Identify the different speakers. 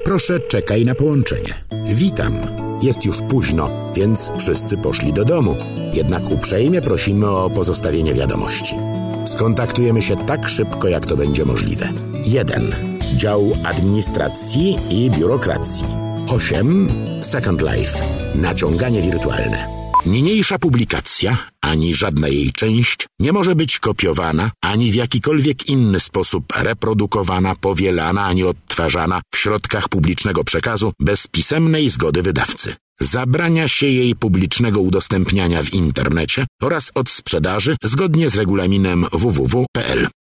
Speaker 1: Proszę, czekaj na połączenie. Witam. Jest już późno, więc wszyscy poszli do domu. Jednak uprzejmie prosimy o pozostawienie wiadomości. Skontaktujemy się tak szybko, jak to będzie możliwe. 1. Dział Administracji i Biurokracji. 8. Second Life. Naciąganie wirtualne. Niniejsza publikacja, ani żadna jej część, nie może być kopiowana, ani w jakikolwiek inny sposób reprodukowana, powielana, ani odtwarzana w środkach publicznego przekazu bez pisemnej zgody wydawcy. Zabrania się jej publicznego udostępniania w internecie oraz odsprzedaży zgodnie z regulaminem www.pl.